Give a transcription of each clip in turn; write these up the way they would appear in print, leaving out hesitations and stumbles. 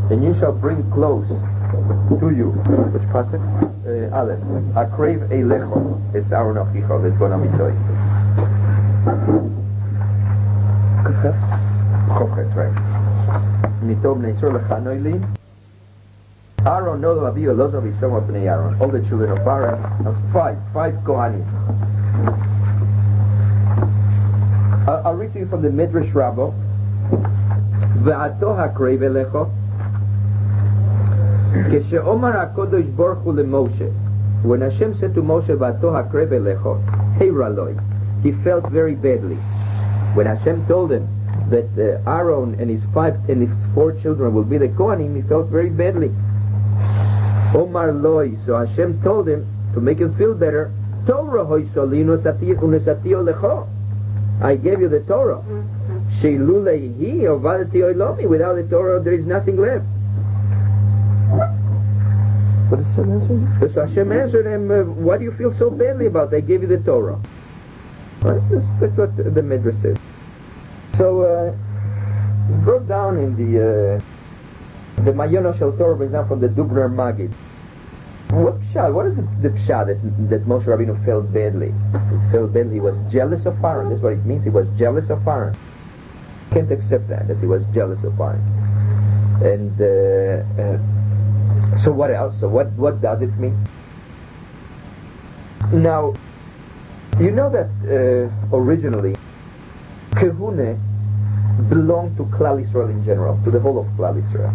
and you shall bring close to you. Which pasuk? Aleph. Akrev eilecho. It's Aaron Achicha. It's gonna be toy. Chofres, right? Mitob neisor lechanoili. Aaron no aviv elozno v'shom bnei Aaron. All the children of Aaron. Five Kohanim. I'll read to you from the Midrash Rabbah. Ve'ato hakrev elecho. Keshe'omar HaKadosh Baruch Hu leMoshe. When Hashem said to Moshe, Ve'ato hakrev elecho, heiraloi, he felt very badly. When Hashem told him that Aaron and his 4 children will be the Kohanim, he felt very badly. Omar loi, so Hashem told him to make him feel better. Torah hoysoli unesatio lecho. I gave you the Torah. Sheiluleihi ovadati oilomi. Without the Torah, there is nothing left. What does Hashem answer? So Hashem answered him, what do you feel so badly about? I gave you the Torah. Right? That's what the Midrash says. So it's brought down in the Mayono Shel Torah, for example, the Dubner Magid. What is the pshat that Moshe Rabbeinu felt badly? He felt badly. He was jealous of Aaron. That's what it means. He was jealous of Aaron. Can't accept that he was jealous of Aaron. And so what else? So what does it mean? Now, you know that originally Kehune belonged to Klal Yisrael in general, to the whole of Klal Yisrael.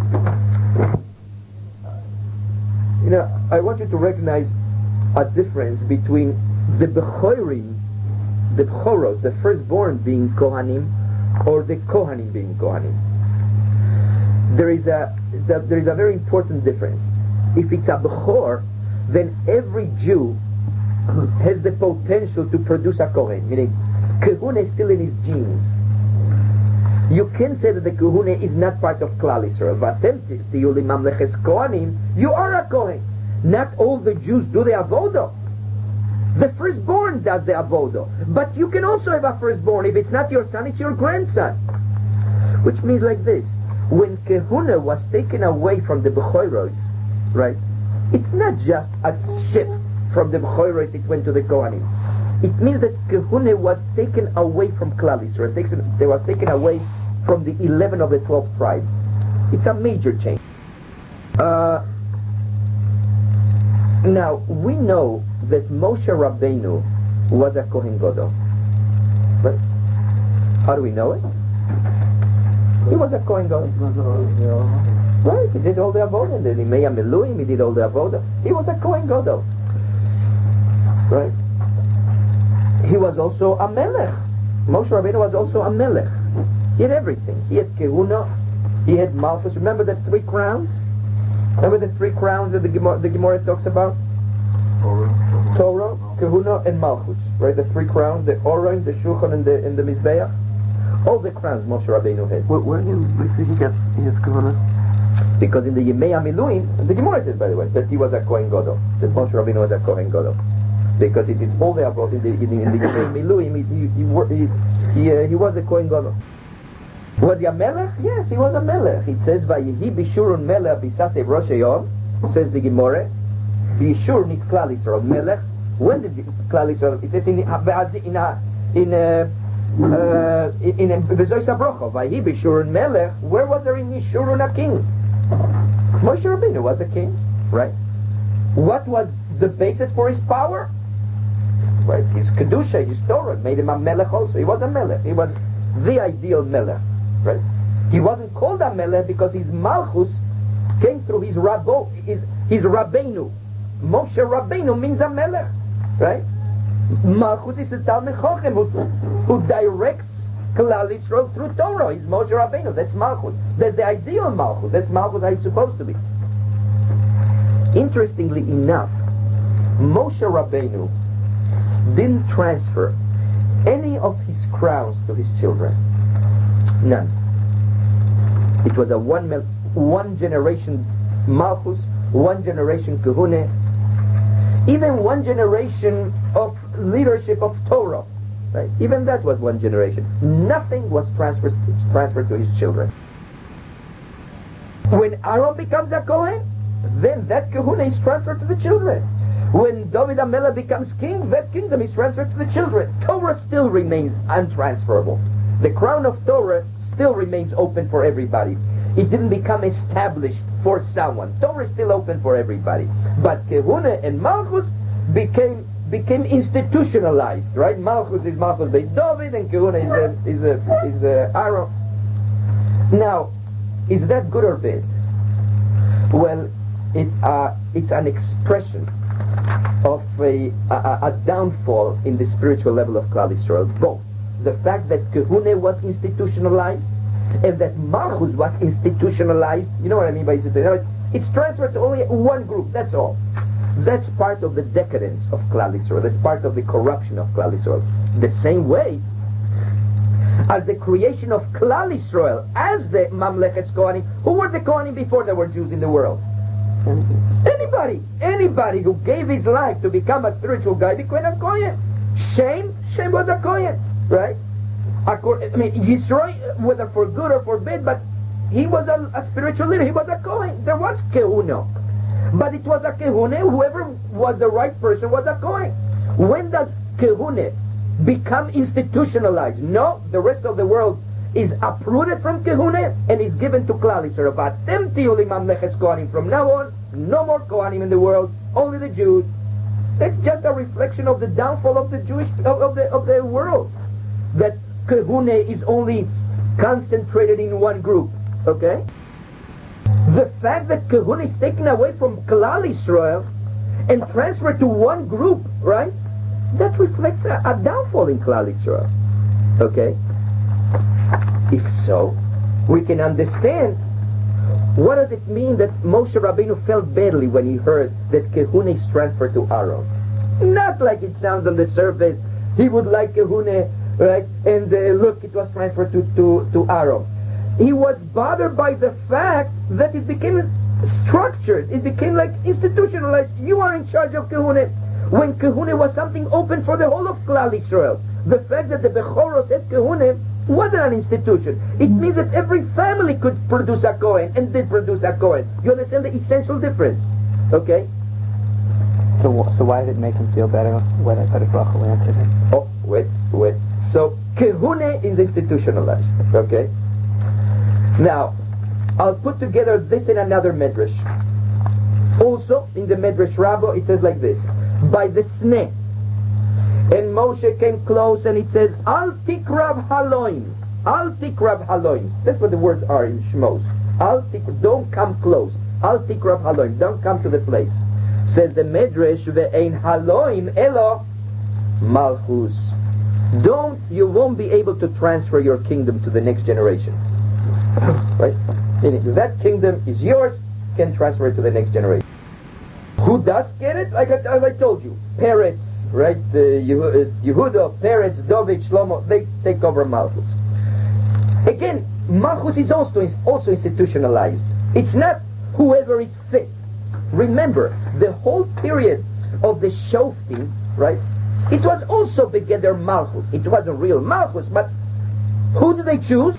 You know, I want you to recognize a difference between the Bechorim, the Bechoros, the firstborn being Kohanim, or the Kohanim being Kohanim. There is a very important difference. If it's a Bechor, then every Jew has the potential to produce a Kohen, meaning Kehune is still in his genes. You can say that the Kehune is not part of Klal Yisrael. You are a Kohen. Not all the Jews do the Avodah. The firstborn does the Avodah. But you can also have a firstborn. If it's not your son, it's your grandson. Which means like this. When Kehune was taken away from the Bechoros, right, it's not just a shift from the Bechoros, it went to the Kohanim. It means that Kehune was taken away from Klal Yisrael. They were taken away from the 11 of the 12 tribes. It's a major change. Now, we know that Moshe Rabbeinu was a Kohen Gadol. But how do we know it? He was a Kohen Gadol. Right, he did all the avodah. The Yimei HaMiluim, he did all the avodah. He was a Kohen Gadol. Right? He was also a Melech. Moshe Rabbeinu was also a Melech. He had everything. He had Kehuna, he had Malchus. Remember the 3 crowns? Remember the 3 crowns that the Gemara talks about? Torah, Kehuna, and Malchus. Right, the 3 crowns, the Oren, the Shulchan, and the Mizbeach. All the crowns Moshe Rabbeinu had. Where do we see he gets his Kehuna? Because in the Yimei HaMiluim, the Gemara says, by the way, that he was a Kohen Gadol. That Moshe Rabbeinu was a Kohen Gadol. Because he did all the avodah in the Yimei HaMiluim, he was a Kohen Gadol. Was he a melech? Yes, he was a melech. It says, "Vayehi bishurun melech bisasei rosh hayom," says the Gemara. Bishurun is Klal Yisrael. Melech. When did Klal Yisrael? It says in Bezois Abrocha. Vayehi bishurun melech. Where was there in Yishurun a king? Moshe Rabbeinu was a king, right? What was the basis for his power? Right, his kedusha, his Torah made him a melech also. He was a melech. He was the ideal melech. Right? He wasn't called a melech because his malchus came through his rabbeinu. Moshe Rabbeinu means a melech, right? Malchus is a Talmid Chochem who directs Klal Yisrael through Torah. He's Moshe Rabbeinu. That's malchus. That's the ideal malchus. That's malchus how it's supposed to be. Interestingly enough, Moshe Rabbeinu didn't transfer any of his crowns to his children. None. It was a one generation Malchus, one generation Kehune, even one generation of leadership of Torah. Right? Even that was one generation. Nothing was transferred to his children. When Aaron becomes a Kohen, then that kahuna is transferred to the children. When David HaMelech becomes king, that kingdom is transferred to the children. Torah still remains untransferable. The crown of Torah still remains open for everybody. It didn't become established for someone. Torah is still open for everybody. But Kehuna and Malchus became institutionalized, right? Malchus is Malchus Beit David, and Kehuna is Aaron. Now, is that good or bad? Well, it's an expression of a downfall in the spiritual level of Klal Yisrael. Both the fact that Kehuna was institutionalized and that Malchus was institutionalized. You know what I mean by institutionalized? It's transferred to only one group, that's all. That's part of the decadence of Klal Yisrael. That's part of the corruption of Klal Yisrael. The same way as the creation of Klal Yisrael as the Mamlechet Kohanim. Who were the Kohanim before there were Jews in the world? Anybody who gave his life to become a spiritual guy became a Kohen. Shem was a Kohen, right? Yisro, whether for good or for bad, but he was a spiritual leader. He was a Kohen. There was Kehuna. But it was a Kehuna. Whoever was the right person was a Kohen. When does Kehuna become institutionalized? No, the rest of the world is uprooted from Kehuna and is given to Klal Yisrael. Vatem tiyu li mamleches Kohanim. From now on, no more Kohanim in the world, only the Jews. That's just a reflection of the downfall of the Jewish of the world. That Kehuna is only concentrated in one group. Okay? The fact that Kehuna is taken away from Klal Yisrael and transferred to one group, right? That reflects a downfall in Klal Yisrael. Okay? If so, we can understand what does it mean that Moshe Rabbeinu felt badly when he heard that Kehuna is transferred to Aaron. Not like it sounds on the surface. He would like Kehuna, right? And look, it was transferred to Aaron. He was bothered by the fact that it became structured. It became like institutionalized. You are in charge of Kehuna. When Kehuna was something open for the whole of Klal Yisrael. The fact that the Bechoros had Kehuna wasn't an institution. It means that every family could produce a Kohen and did produce a Kohen. You understand the essential difference? Okay? So why did it make him feel better when Rachel answered him? Oh, wait. So, Kehuna is institutionalized. Okay? Now, I'll put together this in another Medrash. Also, in the Medrash Rabbah, it says like this. By the sneh. And Moshe came close and it says, Al tikrav haloim. Al tikrav haloim. That's what the words are in Shmos. Don't come close. Al tikrav haloim. Don't come to the place. Says the Medrash, ve'ein haloim elo malchus. You won't be able to transfer your kingdom to the next generation. Right? Meaning, that kingdom is yours, can transfer it to the next generation. Who does get it? Like I told you, Peretz, right? Yehuda, Peretz, David, Shlomo, they take over Malchus. Again, Malchus is also institutionalized. It's not whoever is fit. Remember, the whole period of the Shoftim, right? It was also Begeder Malchus. It wasn't real Malchus, but who did they choose?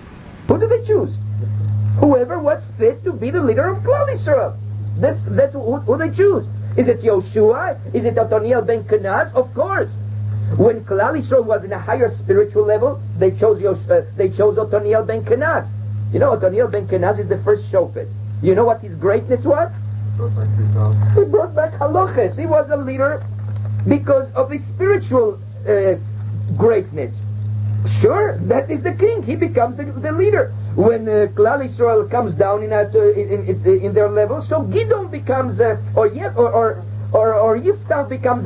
Whoever was fit to be the leader of Klal Yisrael. That's who they choose. Is it Yoshua? Is it Otoniel ben Kenaz? Of course. When Klal Yisrael was in a higher spiritual level, they chose Otoniel ben Kenaz. You know, Otoniel ben Kenaz is the first Shofet. You know what his greatness was? He brought back halachas. He was a leader because of his spiritual greatness. Sure, that is the king. He becomes the leader. When Klal Yisrael comes down in their level, so Gidon becomes, or Yiftach becomes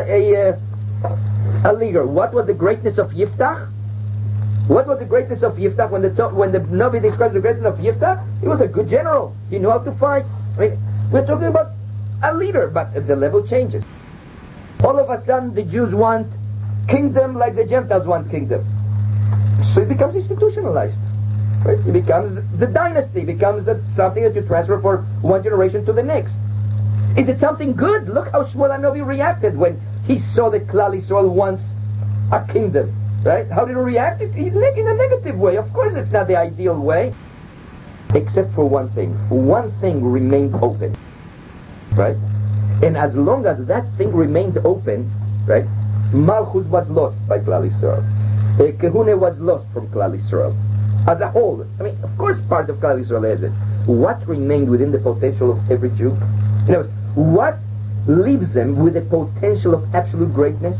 a leader. What was the greatness of Yiftach? What was the greatness of Yiftach when the Navi describes the greatness of Yiftach? He was a good general. He knew how to fight. I mean, we're talking about a leader, but the level changes. All of a sudden, the Jews want kingdom like the Gentiles want kingdom. So it becomes institutionalized. Right? It becomes the dynasty. It becomes something that you transfer for one generation to the next. Is it something good? Look how Shmuel HaNavi reacted when he saw that Klal Yisrael wants a kingdom. Right? How did he react? In a negative way. Of course it's not the ideal way. except for one thing. One thing remained open, right? And as long as that thing remained open, right, Malchus was lost by Klal Yisrael. Kehuna was lost from Klal Yisrael. As a whole, I mean, of course part of Klal Yisrael has it. What remained within the potential of every Jew? In other words, what leaves them with the potential of absolute greatness?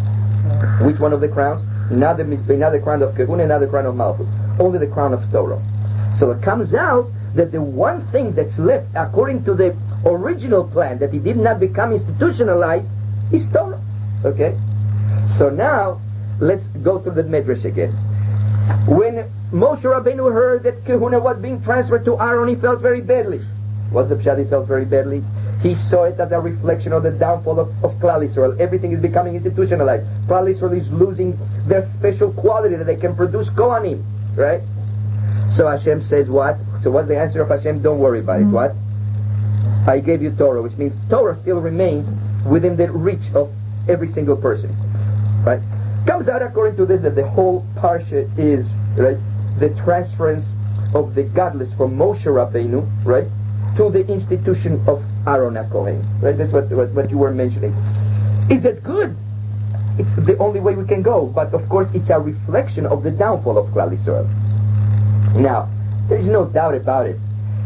Which one of the crowns? Not the crown of Kehuna, not the crown of Malchus. Only the crown of Torah. So it comes out that the one thing that's left, according to the original plan, that it did not become institutionalized, is Torah. Okay? So now, let's go through the Medrash again. When Moshe Rabbeinu heard that Kehuna was being transferred to Aaron, he felt very badly. What's the pshat? He felt very badly. He saw it as a reflection of the downfall of Klal Yisrael. Everything is becoming institutionalized. Klal Yisrael is losing their special quality that they can produce Kohanim. Right? So Hashem says what? So what's the answer of Hashem? Don't worry about it. What? I gave you Torah, which means Torah still remains within the reach of every single person. Right? Comes out according to this that the whole parsha is, right, the transference of the godless from Moshe Rabbeinu, right, to the institution of Aaron HaKohen. Right? That's what you were mentioning. Is it good? It's the only way we can go. But of course it's a reflection of the downfall of Klal Yisrael. Now, there is no doubt about it.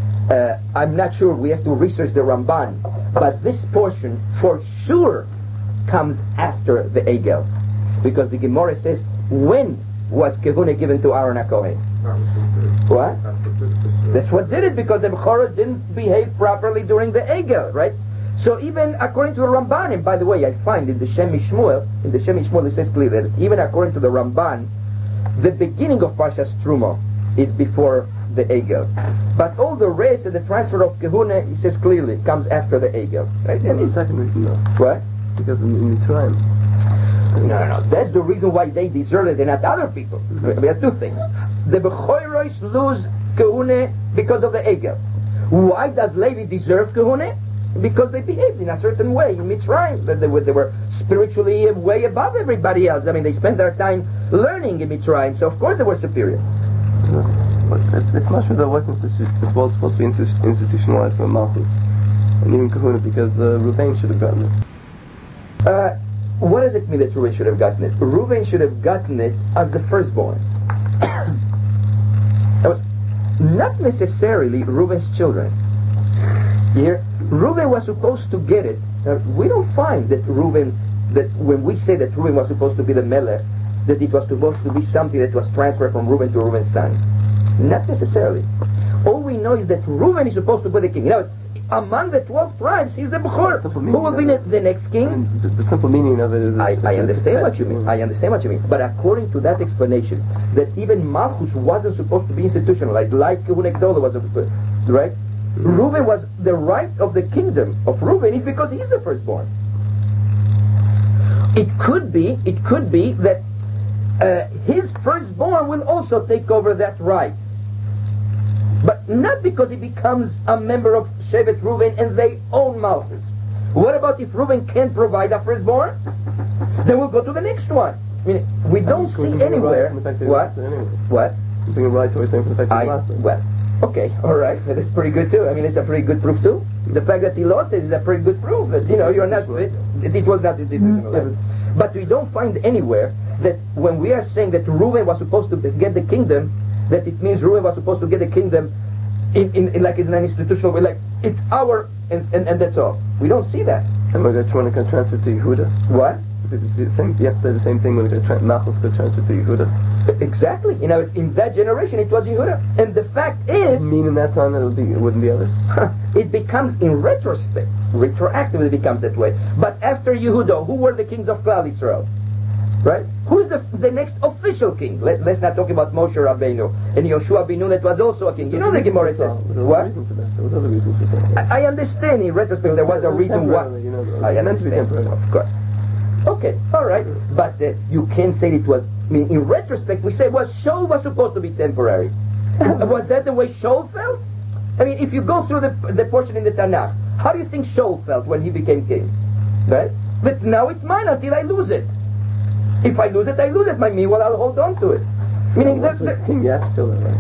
I'm not sure, we have to research the Ramban, but this portion for sure comes after the Egel. Because the Gemara says, when was Kehuna given to Aaron HaKohen? What? That's what did it, because the Bechorah didn't behave properly during the Egel, right? So even according to the Ramban, and by the way, I find in the Shem Mishmuel, it says clearly that even according to the Ramban, the beginning of Parshas Truma is before the Egel. But all the rest and the transfer of Kehuna, he says clearly, comes after the Egel. Right? And the second reason though. What? Because in Mitzrayim. No. That's the reason why they deserted and not other people. We have two things. The Bechoros lose Kehuna because of the Egel. Why does Levi deserve Kehuna? Because they behaved in a certain way in Mitzrayim. They were spiritually way above everybody else. I mean, they spent their time learning in Mitzrayim, so of course they were superior. But it's not sure that wasn't supposed to be institutionalized in Malchus and even Kehuna, because Reuven should have gotten it. What does it mean that Reuven should have gotten it? Reuven should have gotten it as the firstborn. Not necessarily Reuven's children. Here, Reuven was supposed to get it. Now, we don't find that when we say that Reuven was supposed to be the Melech, that it was supposed to be something that was transferred from Reuven to Reuven's son. Not necessarily. All we know is that Reuven is supposed to be the king. Now, among the 12 tribes, he's the Bechor. Who will be the next king? The simple meaning of it is... I understand what you mean. I understand what you mean. But according to that explanation, that even Malchus wasn't supposed to be institutionalized, like Kehuna Gdola was, right? Reuven was the right of the kingdom of Reuven is because he's the firstborn. It could be that his firstborn will also take over that right. But not because he becomes a member of Shevet Reuven and they own Malchus. What about if Reuven can't provide a firstborn? Then we'll go to the next one. I mean, we don't see anywhere... What? What? Something right to saying from the fact that he lost it. Well, okay, alright, that's pretty good too. I mean, it's a pretty good proof too. The fact that he lost it is a pretty good proof that, you're not... It was not institutional. But we don't find anywhere that when we are saying that Reuven was supposed to get the kingdom, that it means Reuven was supposed to get the kingdom in like in an institutional way, like it's our and that's all. We don't see that. And we're trying to transfer to Yehuda. What? Because it's the same. You have to say the same thing when Malchus got transferred to Yehuda. Exactly. It's in that generation it was Yehuda, and the fact is, mean in that time it wouldn't be others. It becomes in retrospect, retroactively becomes that way. But after Yehuda, who were the kings of Klal Yisrael? Right? Who's the next official king? Let's not talk about Moshe Rabbeinu and Yoshua Binu that was also a king. You know the Gemara said. What? There was other reasons for that. I understand in retrospect there was a reason why. I understand. Of course. Okay, alright. But you can't say it was... I mean, in retrospect we say, well, Shaul was supposed to be temporary. Was that the way Shaul felt? I mean, if you go through the portion in the Tanakh, how do you think Shaul felt when he became king? Right? But now it's mine until I lose it. If I lose it, I lose it. Meanwhile, I'll hold on to it. Meaning that... King, yeah, still right.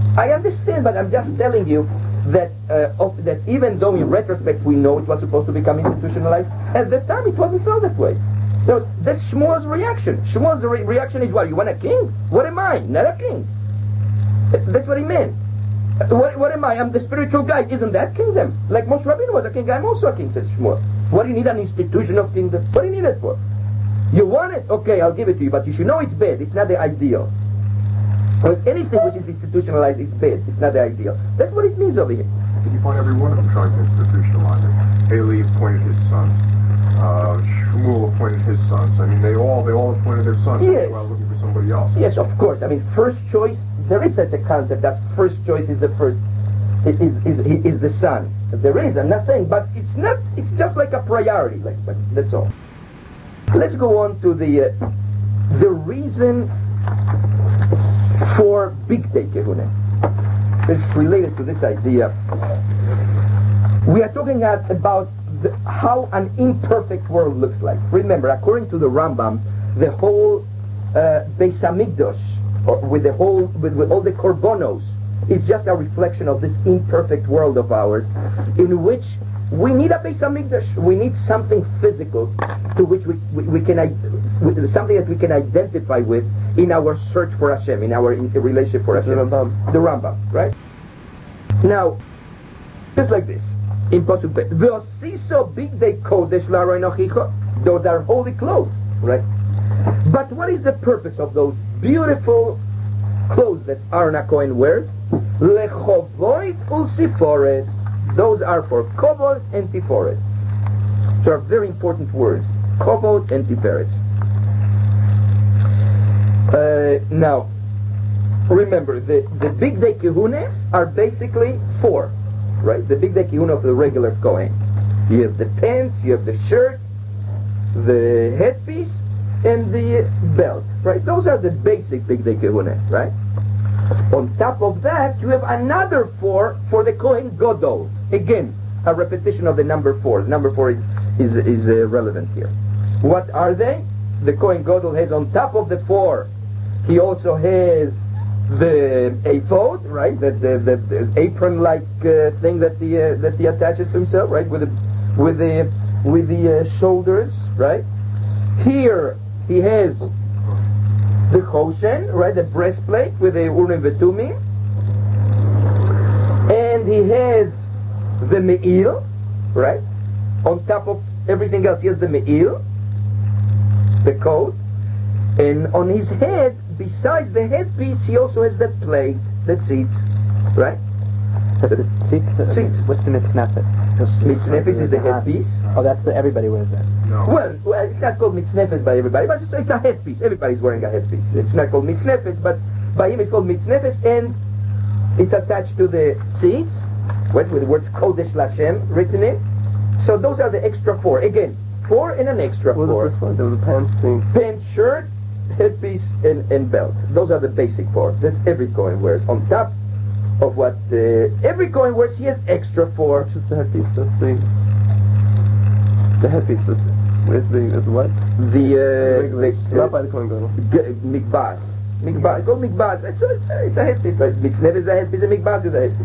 I understand, but I'm just telling you that that even though in retrospect we know it was supposed to become institutionalized, at the time it wasn't felt that way. That's Shmuel's reaction. Shmuel's reaction is, what, you want a king? What am I? Not a king. That's what he meant. What am I? I'm the spiritual guy. Isn't that kingdom? Like Moshe Rabbeinu was a king, I'm also a king, says Shmuel. What do you need an institution of kingdom? What do you need it for? You want it? Okay, I'll give it to you, but you should know it's bad. It's not the ideal. Because anything which is institutionalized is bad. It's not the ideal. That's what it means over here. Did you find every one of them trying to institutionalize it? Eli appointed his sons. Shmuel appointed his sons. I mean, they all appointed their sons. Yes. While looking for somebody else. Yes, of course. I mean, first choice. There is such a concept that first choice is the first. Is the son. There is. I'm not saying, but it's not. It's just like a priority. But that's all. Let's go on to the reason for Big Day Kehuna. It's related to this idea. We are talking about how an imperfect world looks like. Remember, according to the Rambam, the whole Beis Hamikdash, with all the korbanos, is just a reflection of this imperfect world of ours, in which we need a Beis Hamikdash. We need something physical to which we can something that we can identify with in our search for Hashem, in our relationship for Hashem. The Rambam, right? Now, just like this, in Pasuk Bet, V'osiso bigdei kodesh la'aroi nochicha. Those are holy clothes, right? But what is the purpose of those beautiful clothes that Aaron HaKohen wears? Lechovoit ulsifores. Those are for Kovod and Tiferet. So are very important words. Kovod and Tiferet. Now, remember, the Big Day Kehuna are basically four, right? The Big Day Kehuna of the regular Kohen. You have the pants, you have the shirt, the headpiece, and the belt, right? Those are the basic Big Day Kehuna, right? On top of that, you have another four for the Kohen Gadol. Again, a repetition of the number four. The number four is relevant here. What are they? The Kohen Gadol has, on top of the four, he also has the ephod, right? The apron-like thing that he attaches to himself, right? With the shoulders, right? Here he has the choshen, right? The breastplate with the urim v'tumim, and he has the me'il, right? On top of everything else, he has the me'il, the coat, and on his head, besides the headpiece, he also has the plate, the seats, right? Seats. What's the mitznefet? Mitznefet is the headpiece. Oh, that's everybody wears that. No. Well, it's not called mitznefet by everybody, but it's a headpiece. Everybody's wearing a headpiece. It's not called mitznefet, but by him it's called mitznefet, and it's attached to the seats, with the words Kodesh Lashem written in. So those are the extra four. Again, four and an extra four. What was the first one? There was a pants thing. Pants, shirt, headpiece, and belt. Those are the basic four. This every Kohen wears. On top of what every Kohen wears, he has extra four. Which is the headpiece? That's the headpiece. Where's the what? Not by the Kohen Gadol. Mikbas. Mikbas. It's called Mikbas. It's a headpiece. Like Mitznef is a headpiece, and Mikbas is a headpiece.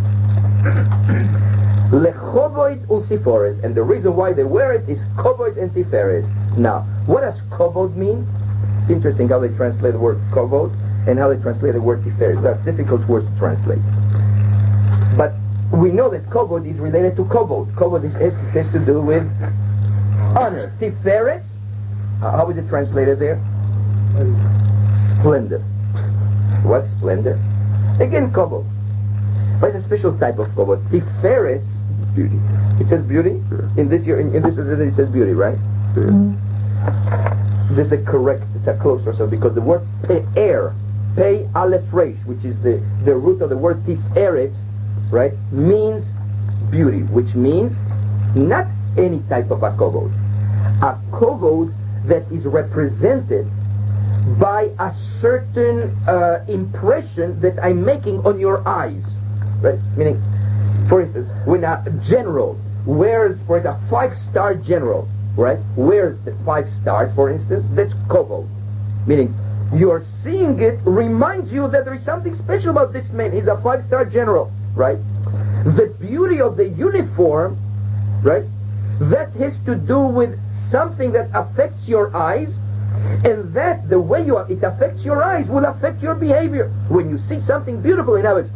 Lechovoid ulsifores, and the reason why they wear it is kovod and tiferes. Now, what does kovod mean? It's interesting how they translate the word kovod and how they translate the word tiferes. They're difficult words to translate. But we know that kovod is related to kovod. Kovod has to do with honor. Tiferes, how is it translated there? Splendor. What's splendor? Again, kovod. But it's a special type of kovod. Tiferes, beauty. It says beauty? Sure. In this it says beauty, right? Sure. This is the correct, it's a close or so, because the word pe'er, pei aleph resh, which is the root of the word tiferet, right, means beauty, which means not any type of a kovod. A kovod that is represented by a certain impression that I'm making on your eyes. Right? Meaning, for instance, when a general wears, for example, a 5-star general, right, wears the 5 stars, for instance, that's kovod. Meaning, You're seeing it reminds you that there is something special about this man. He's a 5-star general, right? The beauty of the uniform, right? That has to do with something that affects your eyes, and that the way it affects your eyes will affect your behavior. When you see something beautiful, in other words,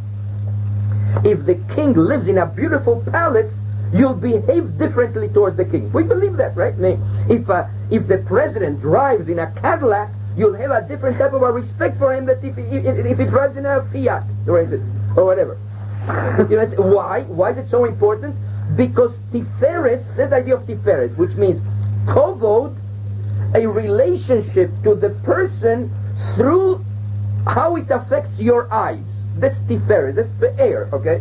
if the king lives in a beautiful palace, you'll behave differently towards the king. We believe that, right? I mean, if the president drives in a Cadillac, you'll have a different type of a respect for him that if he drives in a Fiat, or whatever. You know, why? Why is it so important? Because Tiferes, that's the idea of Tiferes, which means kovod, a relationship to the person through how it affects your eyes. That's Tiferes, that's the air, okay?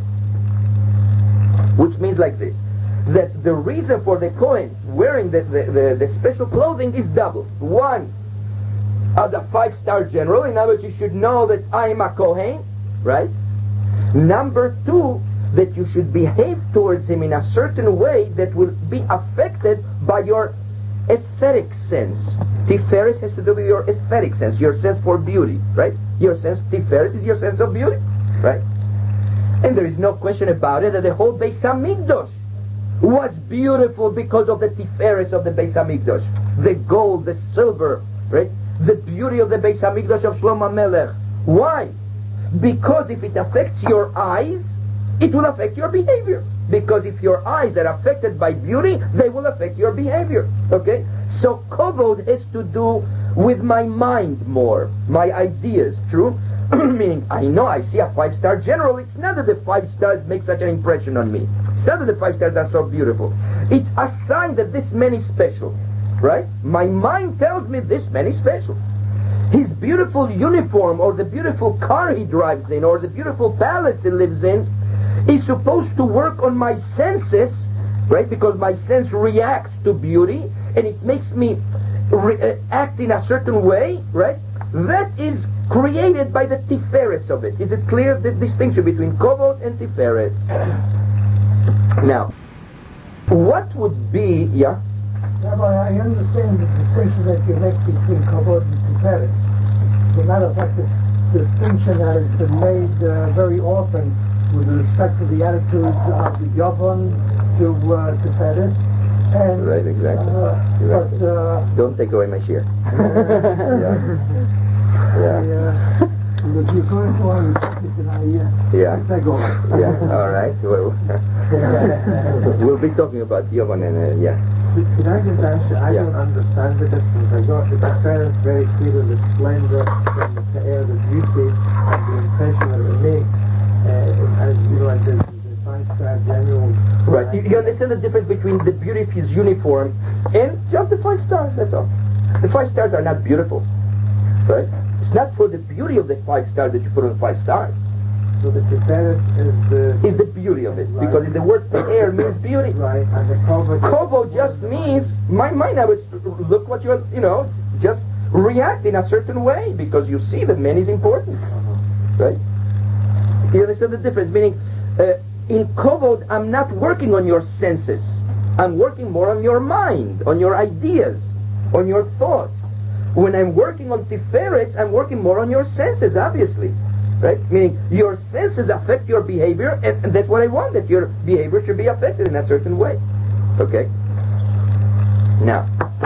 Which means like this, that the reason for the Kohen wearing the special clothing is double. One, as a 5-star general, in other words, you should know that I am a Kohen, right? Number two, that you should behave towards him in a certain way that will be affected by your aesthetic sense. Tiferes has to do with your aesthetic sense, your sense for beauty, right? Your sense, Tiferes is your sense of beauty, right? And there is no question about it that the whole Beis HaMikdash was beautiful because of the Tiferes of the Beis HaMikdash. The gold, the silver, right? The beauty of the Beis HaMikdash of Shlomo Melech. Why? Because if it affects your eyes, it will affect your behavior. Because if your eyes are affected by beauty, they will affect your behavior. Okay? So kovod has to do with my mind more, my ideas, true? Meaning, I know I see a 5-star general, it's not that the 5 stars make such an impression on me. It's not that the 5 stars are so beautiful. It's a sign that this man is special, right? My mind tells me this man is special. His beautiful uniform, or the beautiful car he drives in, or the beautiful palace he lives in, is supposed to work on my senses, right? Because my sense reacts to beauty, and it makes me act in a certain way, right? That is created by the Tiferes of it. Is it clear, the distinction between kovod and Tiferes? Now, what would be, yeah? Rabbi, I understand the distinction that you make between kovod and Tiferes. As a matter of fact, this distinction that has been made very often with respect to the attitudes of the Yavon to Tiferes. And, right, exactly. Exactly. But, don't take away my share. But you're going to want to take over. Yeah, all right. We'll be talking about Yavon and, yeah. Could I just answer? I don't understand the difference. I got the difference very clear, the splendor and the air, the beauty, and the impression that it makes. As you know, like the 5-star general. Right. You understand the difference between the beauty of his uniform and just the 5 stars, that's all. The 5 stars are not beautiful, right? It's not for the beauty of the 5 stars that you put on 5 stars. So the Tiferes is the beauty of it, right. Because the word air means beauty. Right, and the kovod just means, my mind, I would look what you're, just react in a certain way, because you see that man is important, right? You understand the difference? Meaning, in kovod, I'm not working on your senses. I'm working more on your mind, on your ideas, on your thoughts. When I'm working on Tiferes, I'm working more on your senses, obviously. Right? Meaning, your senses affect your behavior, and that's what I want, that your behavior should be affected in a certain way. Okay? Now,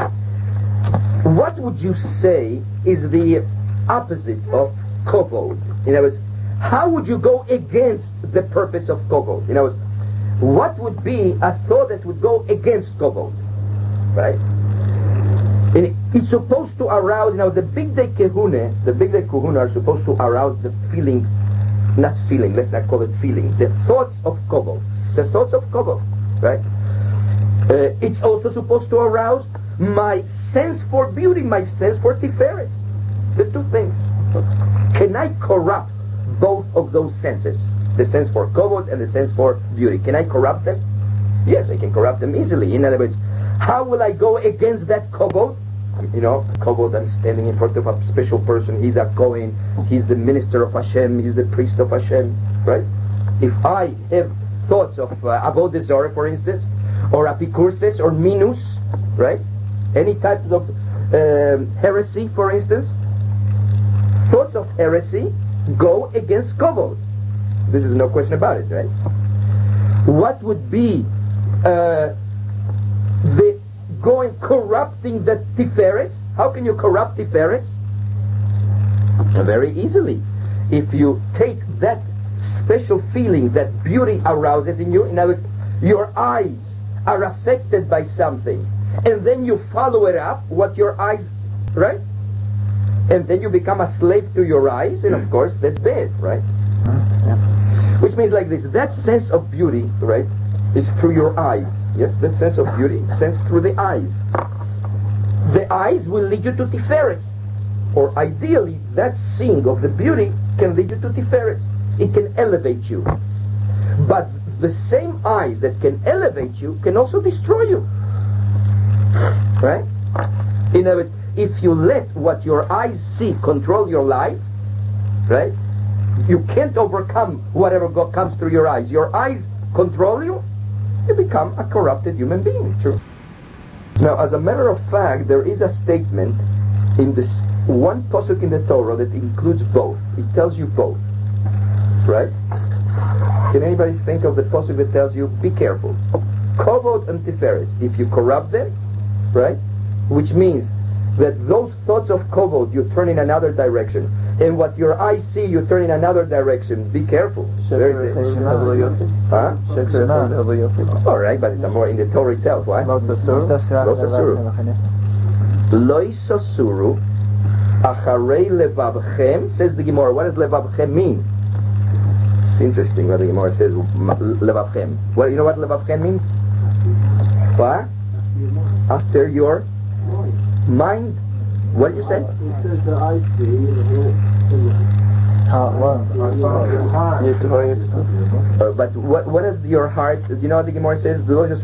what would you say is the opposite of kovod? In other words, how would you go against the purpose of kovod? In other words, what would be a thought that would go against kovod? Right? And it's supposed to arouse, the Bigdei Kehuna are supposed to arouse the feeling, let's not call it feeling, the thoughts of kovod. The thoughts of kovod, right? It's also supposed to arouse my sense for beauty, my sense for Tiferes. The two things. Can I corrupt both of those senses? The sense for kovod and the sense for beauty. Can I corrupt them? Yes, I can corrupt them easily. In other words, how will I go against that kovod? Kovod, I'm standing in front of a special person. He's a Kohen. He's the minister of Hashem. He's the priest of Hashem. Right? If I have thoughts of Avodah Zarah, for instance, or Apikurses, or Minus, right? Any type of heresy, for instance, thoughts of heresy go against kavod. This is no question about it, right? What would be the corrupting the tiferes? How can you corrupt tiferes? Very easily. If you take that special feeling that beauty arouses in you, in other words, your eyes are affected by something, and then you follow it up, what your eyes, right? And then you become a slave to your eyes, and of course that's bad, right? Yeah. Which means like this, that sense of beauty, right, is through your eyes. Yes, that sense of beauty, sense through the eyes. The eyes will lead you to Tiferes. Or ideally, that seeing of the beauty can lead you to Tiferes. It can elevate you. But the same eyes that can elevate you can also destroy you. Right? In other words, if you let what your eyes see control your life, right, you can't overcome whatever comes through your eyes. Your eyes control you, you become a corrupted human being. True. Now, as a matter of fact, there is a statement in this one pasuk in the Torah that includes both. It tells you both. Right? Can anybody think of the pasuk that tells you, be careful? Kavod and Tiferes. If you corrupt them, right? Which means that those thoughts of kavod you turn in another direction, and what your eyes see you turn in another direction. Be careful. Huh? All right, but it's more in the Torah itself. Why? Lo sasuru acharei levavchem, says the Gemara. What does levavchem mean? It's interesting what the Gemara says. Levavchem. Well, you know what levavchem means? What? After your mind. What did you say? It says that I see but what is your heart? Do you know what the Gemara says?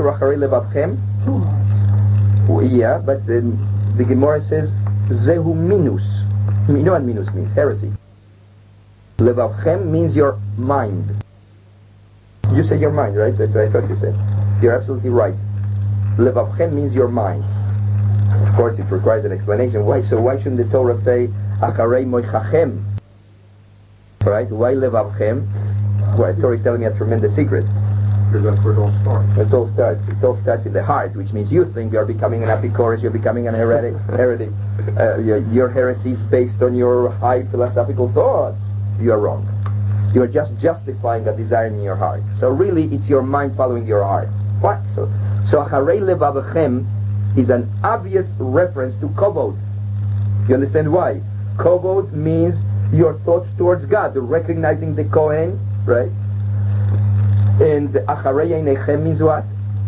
Yeah, but the Gemara says Zehu minus. You know what minus means? Heresy. Levavchem means your mind. You said your mind, right? That's what I thought you said. You're absolutely right. Levavchem means your mind. Of course, it requires an explanation. Why? So why shouldn't the Torah say Acharei moichachem? Right? Why levavchem? Well, the Torah is telling me a tremendous secret. Because that's where it all starts. It all starts. It all starts in the heart, which means you think you're becoming an Epicurus, you're becoming an heretic. Your heresy is based on your high philosophical thoughts. You are wrong. You are just justifying a desire in your heart. So really, it's your mind following your heart. What? So Acharei levavchem is an obvious reference to kavod. You understand why? Kavod means your thoughts towards God, recognizing the Kohen, right? And acharei einechem means what?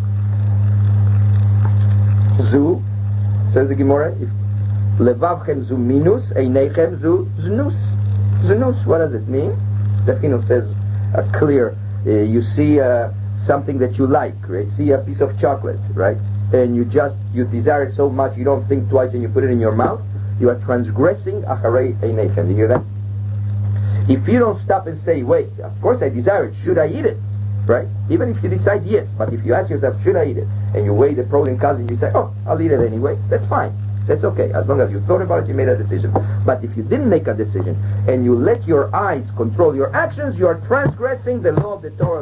Zu, says the Gemara, if levavchem zu minus, einechem zu znus. Znus, what does it mean? The Chinuch says clear. You see something that you like, right? See a piece of chocolate, right? And you desire it so much you don't think twice and you put it in your mouth. You are transgressing acharei einechem. Do you hear that? If you don't stop and say, wait, of course I desire it, should I eat it? Right? Even if you decide yes, but if you ask yourself, should I eat it? And you weigh the pros and cons and you say, oh, I'll eat it anyway, that's fine. That's okay. As long as you thought about it, you made a decision. But if you didn't make a decision and you let your eyes control your actions, you are transgressing the law of the Torah.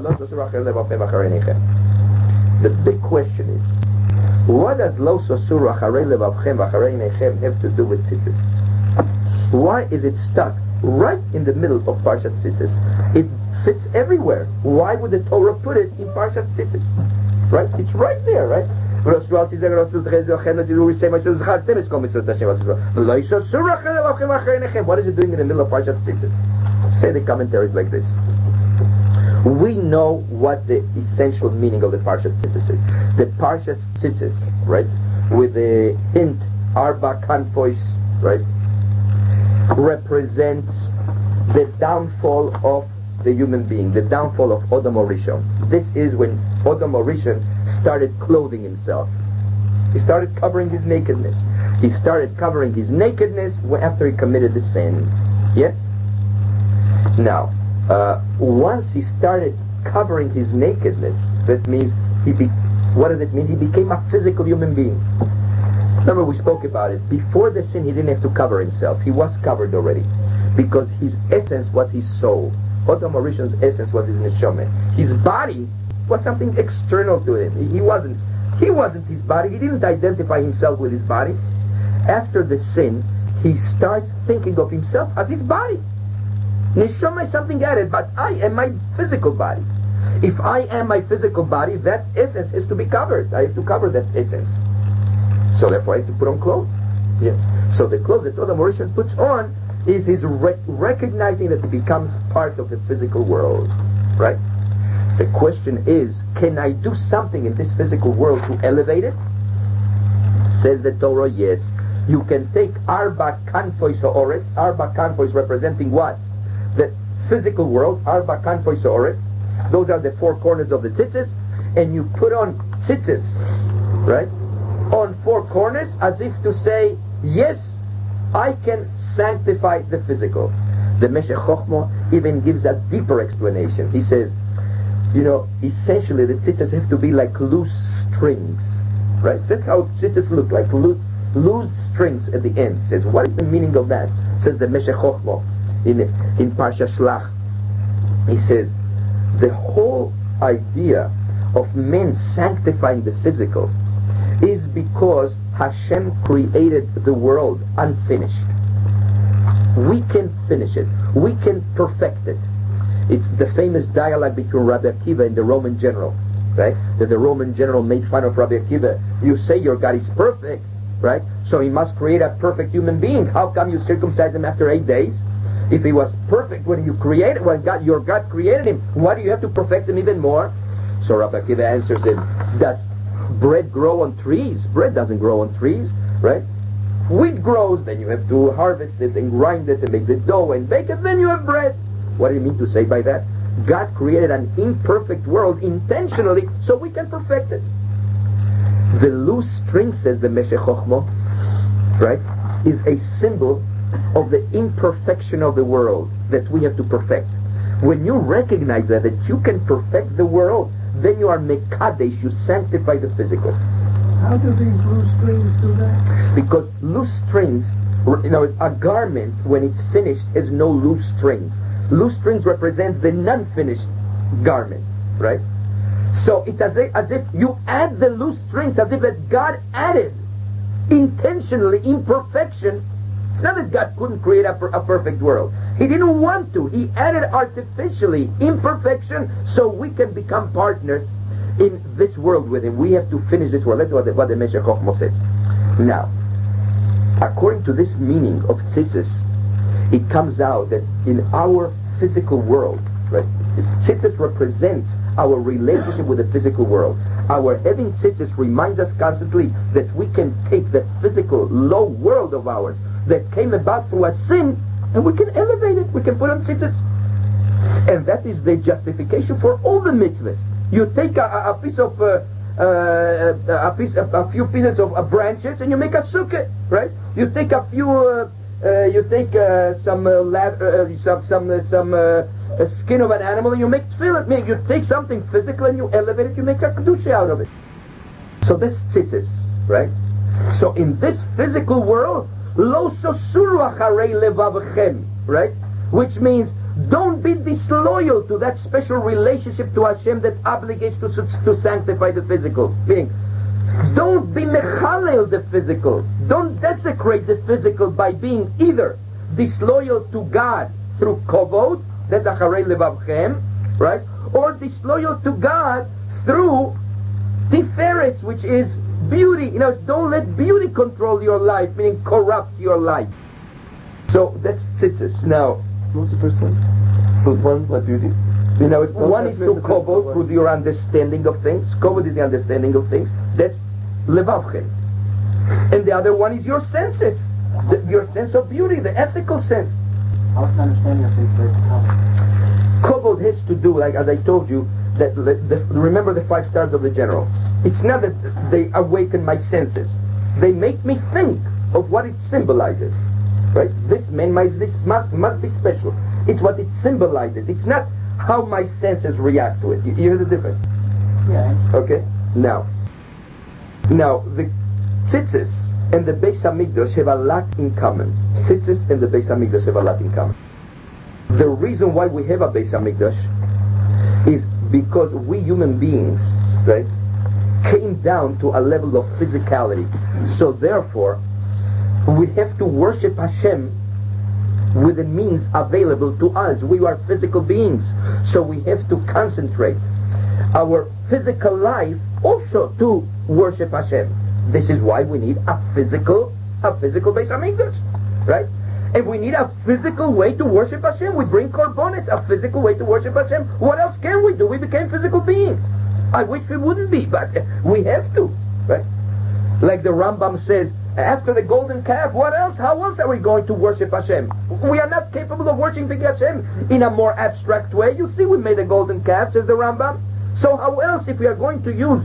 The big question is, what does lo sosur acharei levavchem acharei einechem have to do with tzitzis? Why is it stuck right in the middle of Parshat Tzitzis? It fits everywhere. Why would the Torah put it in Parshat Tzitzis? Right? It's right there, right? What is it doing in the middle of Parshat Tzitzis? Say the commentaries like this. We know what the essential meaning of the Parshat Tzitzis is. The Parshat Tzitzis, right, with the hint, Arba Kanfois, right, represents the downfall of the human being, the downfall of Adam Rishon. This is when Adam Rishon started clothing himself. He started covering his nakedness. He started covering his nakedness after he committed the sin. Yes? Now, once he started covering his nakedness, that means what does it mean? He became a physical human being. Remember we spoke about it. Before the sin he didn't have to cover himself. He was covered already. because his essence was his soul. Adam Harishon's essence was his neshama. His body was something external to him. He wasn't his body. He didn't identify himself with his body. After the sin, he starts thinking of himself as his body. Neshama is something added, but I am my physical body. If I am my physical body, that essence is to be covered. I have to cover that essence. So therefore I have to put on clothes. Yes. So the clothes that Adam Harishon puts on is his recognizing that he becomes part of the physical world. Right? The question is, can I do something in this physical world to elevate it? Says the Torah, yes. You can take Arba Kanfois Ha'oretz. Arba Kanfois representing what? The physical world. Arba Kanfois Ha'oretz. Those are the four corners of the tzitzis. And you put on tzitzis, right? On four corners, as if to say, yes, I can sanctify the physical. The Meshech Chochmah even gives a deeper explanation. He says, essentially the tzitzis have to be like loose strings, right? That's how tzitzis look like, loose strings at the end. Says, what is the meaning of that? Says the Meshech Chochmah in Parsha Shlach. He says, the whole idea of men sanctifying the physical is because Hashem created the world unfinished. We can finish it. We can perfect it. It's the famous dialogue between Rabbi Akiva and the Roman general, right? That the Roman general made fun of Rabbi Akiva. You say your God is perfect, right? So he must create a perfect human being. How come you circumcise him after 8 days? If he was perfect when you created, your God created him, why do you have to perfect him even more? So Rabbi Akiva answers him, does bread grow on trees? Bread doesn't grow on trees, right? Wheat grows, then you have to harvest it and grind it and make the dough and bake it, then you have bread. What do you mean to say by that? God created an imperfect world intentionally so we can perfect it. The loose string, says the Meshech Chochmah, right, is a symbol of the imperfection of the world that we have to perfect. When you recognize that you can perfect the world, then you are mekadesh, you sanctify the physical. How do these loose strings do that? Because loose strings, a garment when it's finished has no loose strings. Loose strings represents the non-finished garment, right? So it's as if you add the loose strings, as if that God added intentionally imperfection. It's not that God couldn't create a perfect world. He didn't want to. He added artificially imperfection so we can become partners in this world with Him. We have to finish this world. That's what the Meshech Chochmah says. Now, according to this meaning of tzitzis, it comes out that in our physical world, right, tzitzis represents our relationship with the physical world. Our having tzitzis reminds us constantly that we can take the physical low world of ours that came about through a sin, and we can elevate it. We can put on tzitzis, and that is the justification for all the mitzvahs. You take a piece of a few pieces of branches, and you make a sukkah, right? You take a few. You take some skin of an animal, and you make tefillin. You take something physical and you elevate it. You make a kedusha out of it. So that's tzitzis, right? So in this physical world, lo sosuru acharei levavchem, right? Which means don't be disloyal to that special relationship to Hashem that obligates to sanctify the physical being. Don't be mechalel the physical. Don't desecrate the physical by being either disloyal to God through kovod, that's acharei levavchem, right? Or disloyal to God through tiferes, which is beauty. Don't let beauty control your life, meaning corrupt your life. So that's tzitzis. Now, what's the first one? One, what beauty? One is to kovod, through your understanding of things. Kovod is the understanding of things. That's levavchem. And the other one is your senses. Your sense of beauty, the ethical sense. How's the understanding of things like kovod has to do, like as I told you, that remember the 5 stars of the general. It's not that they awaken my senses. They make me think of what it symbolizes. Right? This must be special. It's what it symbolizes. It's not how my senses react to it. You hear the difference? Yeah. Okay? Now the tzitzis and the Beis Hamikdash have a lot in common. Tzitzis and the Beis Hamikdash have a lot in common. The reason why we have a Beis Hamikdash is because we human beings, right, came down to a level of physicality. So therefore, we have to worship Hashem with the means available to us. We are physical beings, so we have to concentrate our physical life also to worship Hashem. This is why we need a physical Beis Hamikdash, right? And we need a physical way to worship Hashem. We bring korbanos, a physical way to worship Hashem. What else can we do? We became physical beings. I wish we wouldn't be, but we have to, right? Like the Rambam says, after the golden calf, what else? How else are we going to worship Hashem? We are not capable of worshiping Hashem in a more abstract way. You see, we made a golden calf, says the Rambam. So how else, if we are going to use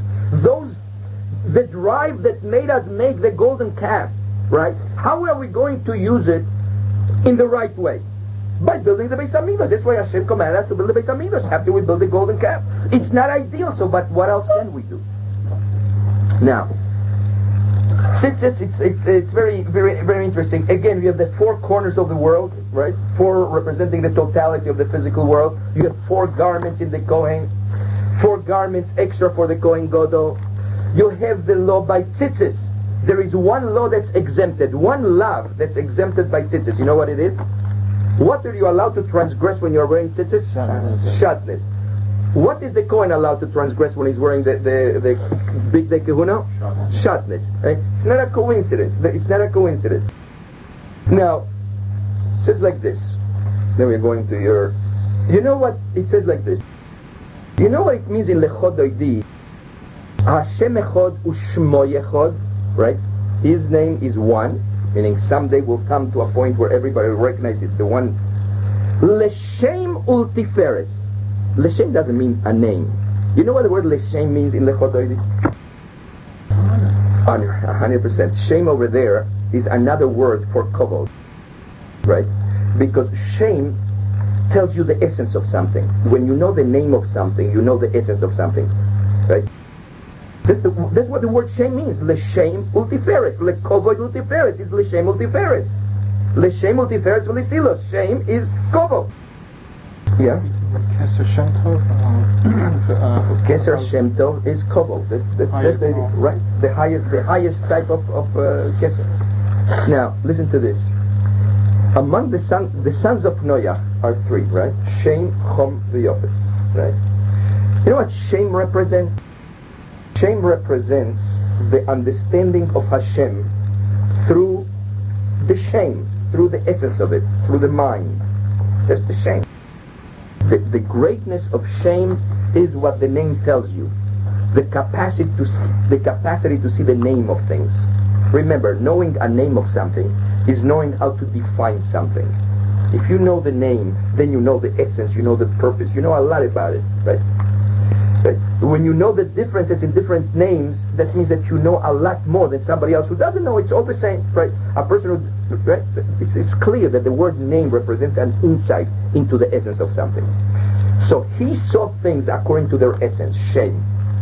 the drive that made us make the golden calf, right? How are we going to use it in the right way? By building the Beis Hamikdash. That's why Hashem commanded us to build the Beis Hamikdash after we build the golden calf. It's not ideal, so but what else can we do? Now, since it's very, very, very interesting. Again, we have the four corners of the world, right? Four representing the totality of the physical world. You have four garments in the Kohen, four garments extra for the Kohen Gadol. You have the law by tzitzis. There is one law that's exempted, one lav that's exempted by tzitzis. You know what it is? What are you allowed to transgress when you're wearing tzitzis? Shatnez. What is the Kohen allowed to transgress when he's wearing the big kehuna? Shatnez. Right? It's not a coincidence. It's not a coincidence. Now, it says like this. Then we're going to your... You know what? It says like this. You know what it means in Lechot Doidi? Hashem Echad Ushmo Yechad, right? His name is one, meaning someday we'll come to a point where everybody will recognize it, the one. Leshem Ultiferes. Leshem doesn't mean a name. You know what the word Leshem means in Lechot Doidi? Honor, 100%. Shame over there is another word for kavod, right? Because shame tells you the essence of something. When you know the name of something, you know the essence of something, right? That's what the word shame means. L'shem ultiferes. L'kovod ultiferes is l'shem ultiferes. L'shem ultiferes v'l'silos. Shame is kovod. Yeah? Keser Shem Tov? Keser Shem Tov is kovod. That's the, right? The highest type of keser. Now, listen to this. Among the sons of Noach are three, right? Shem, Chom, v'Yofes, right? You know what shame represents? Shame represents the understanding of Hashem through the shame, through the essence of it, through the mind. That's the shame. The greatness of shame is what the name tells you. The capacity to see the name of things. Remember, knowing a name of something is knowing how to define something. If you know the name, then you know the essence, you know the purpose, you know a lot about it, right? When you know the differences in different names, that means that you know a lot more than somebody else who doesn't know. It's all the same, right? A person who, right? It's clear that the word name represents an insight into the essence of something. So he saw things according to their essence, shame.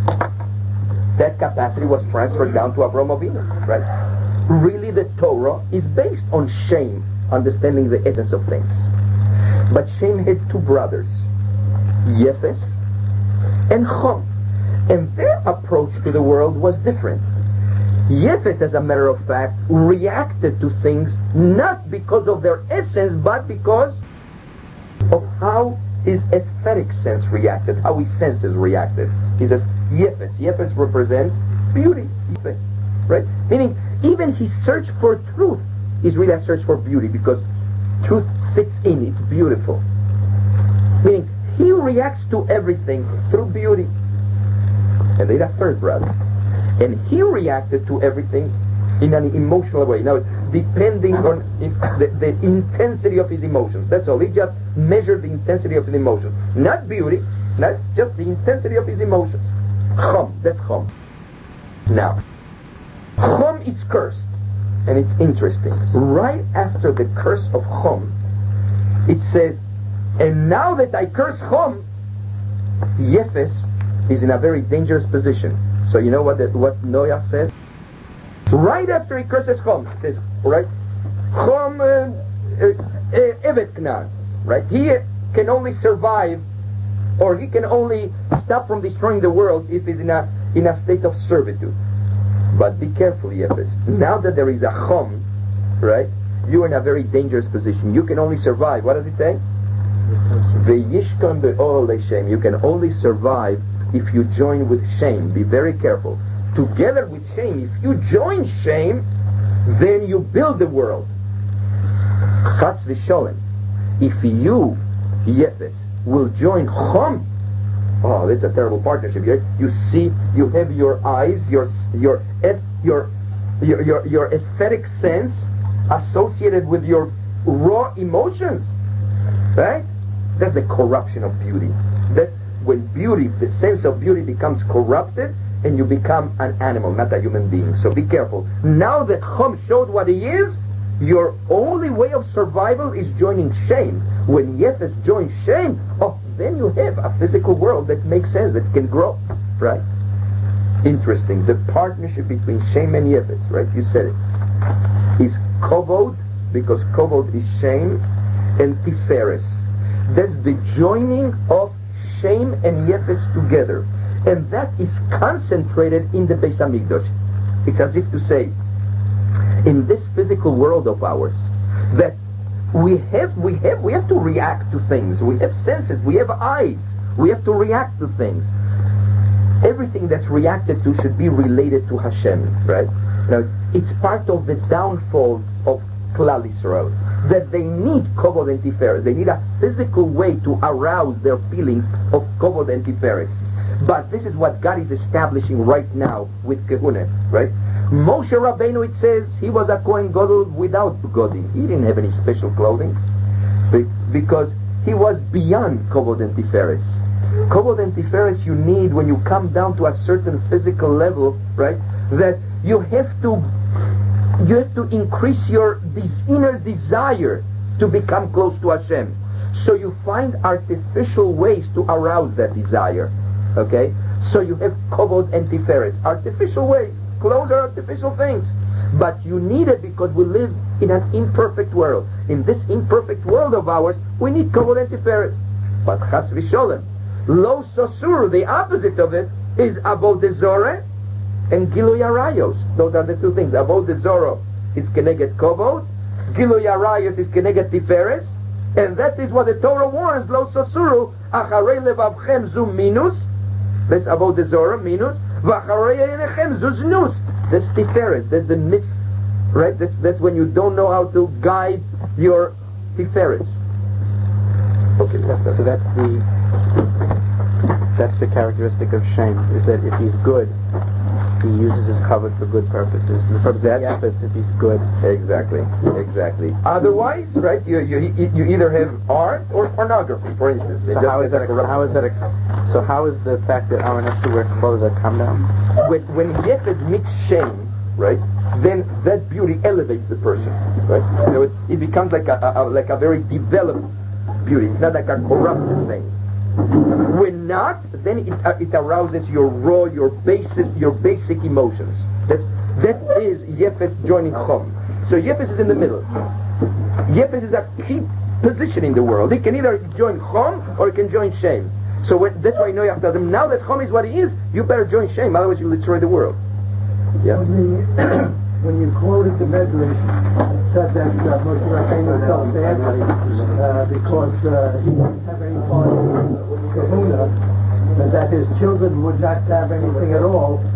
That capacity was transferred down to Avraham Avinu, right? Really, the Torah is based on shame, understanding the essence of things. But Shem had two brothers, Yefes and Chom, and their approach to the world was different. Yefes, as a matter of fact, reacted to things not because of their essence, but because of how his aesthetic sense reacted, how his senses reacted. He says, Yefes. Yefes represents beauty, Yefes, right? Meaning, even his search for truth is really a search for beauty, because truth fits in, it's beautiful. Meaning, he reacts to everything through beauty. And they had a third brother. And he reacted to everything in an emotional way. Now, depending on the intensity of his emotions. That's all. He just measured the intensity of his emotions. Not beauty, not just the intensity of his emotions. Chom, that's Chom. Now, Chom is cursed. And it's interesting. Right after the curse of Chom, it says, and now that I curse Chom, Yefes is in a very dangerous position. So you know what Noach says? Right after he curses Chom, he says, right, Chom Evet Knan, right? He can only survive, or he can only stop from destroying the world if he's in a state of servitude. But be careful, Yefes. Now that there is a Chom, right, you're in a very dangerous position. You can only survive. What does it say? Ve'yishkon be'ol le'shem. You can only survive if you join with shame. Be very careful. Together with shame, if you join shame, then you build the world. Chas v'sholem. If you, Yefes, will join Chom, oh, that's a terrible partnership. You see, you have your eyes, your aesthetic sense associated with your raw emotions, right? That's the corruption of beauty. That's when beauty, the sense of beauty becomes corrupted and you become an animal, not a human being. So be careful. Now that Chom showed what he is, your only way of survival is joining shame. When Yefes joins shame, oh, then you have a physical world that makes sense, that can grow, right? Interesting. The partnership between shame and Yefes, right? You said it. Is Kovod, because Kovod is shame, and Tiferes. That's the joining of shame and Yefes together. And that is concentrated in the Beis Hamikdash. It's as if to say, in this physical world of ours, that we have to react to things. We have senses, we have eyes, we have to react to things. Everything that's reacted to should be related to Hashem, right? Now, it's part of the downfall of Klal Yisrael, that they need Kovod and Tiferes. They need a physical way to arouse their feelings of Kovod and Tiferes. But this is what God is establishing right now with Kehunah, right? Moshe Rabbeinu, it says, he was a Kohen Gadol without begodim. He didn't have any special clothing because he was beyond Kovod and Tiferes. Kovod and Tiferes you need when you come down to a certain physical level, right? That you have to increase your inner desire to become close to Hashem. So you find artificial ways to arouse that desire. Okay? So you have Kovod and Tiferes. Artificial ways. Clothes are artificial things. But you need it because we live in an imperfect world. In this imperfect world of ours, we need Kovod and Tiferes. But Chas v'Sholem, Lo Sosur, the opposite of it, is Avodah Zorah and Gilui Arayos. Those are the two things. Avodah Zorah is Keneged Kovod, Gilui Arayos is Keneged Tiferes, and that is what the Torah warns, Lo Sosuru, Acharei Levavchem Zu Minus, that's Avodah Zorah, Minus, V'Acharei Einechem Zu Znus, that's Tiferes, that's the miss, right? That's when you don't know how to guide your Tiferes. Okay, so that's the characteristic of shame, is that if he's good, he uses his covet for good purposes. And the purpose of the efforts, if he's good. Exactly. Otherwise, right, you either have art or pornography, for instance. So how is the fact that Aaron has to wear clothes that come down? When Yefes meets shame, right, then that beauty elevates the person, right? You know, it becomes like a very developed beauty. It's not like a corrupted thing. When not, then it arouses your raw, your basic emotions. That is Yefes joining Chom. So Yefes is in the middle. Yefes is a key position in the world. He can either join Chom or he can join shame. So that's why Noach tells him, now that Chom is what he is, you better join shame, otherwise you'll destroy the world. Yeah. When you quoted the Medrash, it said that Moshe Rabbeinu felt badly because he didn't have any part of Kehunah, and that his children would not have anything at all,